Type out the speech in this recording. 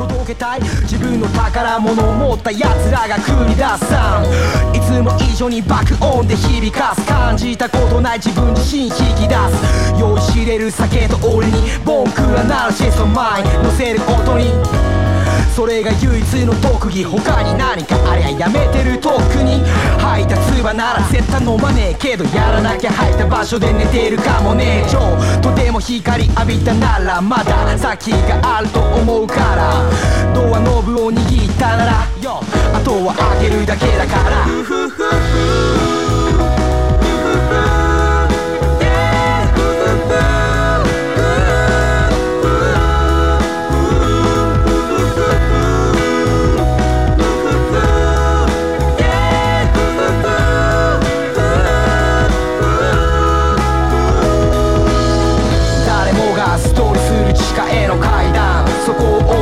届けたい自分の宝物を持った奴らが繰り出すサウンド、いつも以上に爆音で響かす、感じたことない自分自身引き出す、酔いしれる酒と俺にボンクラナルシストマイン乗せる音に、それが唯一の特技、他に何かありゃやめてるとっくに、吐いた唾なら絶対飲まねえけど、やらなきゃ吐いた場所で寝てるかもねえ、ちょとでも光浴びたならまだ先があると思うから、ドアノブを握ったならよ、あとは開けるだけだから、地下への階段、そこを